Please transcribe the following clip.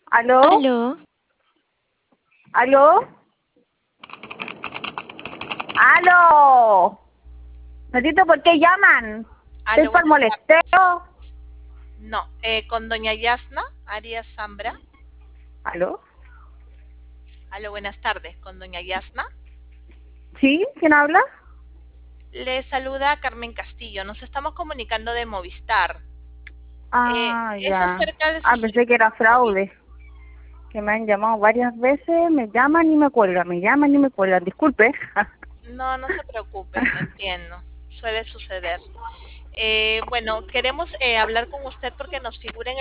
¿Aló? Aló, ¿Aló? ¡Aló! Necesito, ¿por qué llaman? ¿Estoy aló, por buenas tardes. molesteo? No, con doña Yasna Arias Zambra. ¿Aló? Aló, buenas tardes, con doña Yasna. ¿Sí? ¿Quién habla? Le saluda Carmen Castillo. Nos estamos comunicando de Movistar. Ah, Es ya. acerca de su Ah, pensé que servicio era móvil. fraude. Que me han llamado varias veces, me llaman y me cuelgan, me llaman y me cuelgan. Disculpe. No, no se preocupe, entiendo. Suele suceder. Bueno, queremos hablar con usted porque nos figura en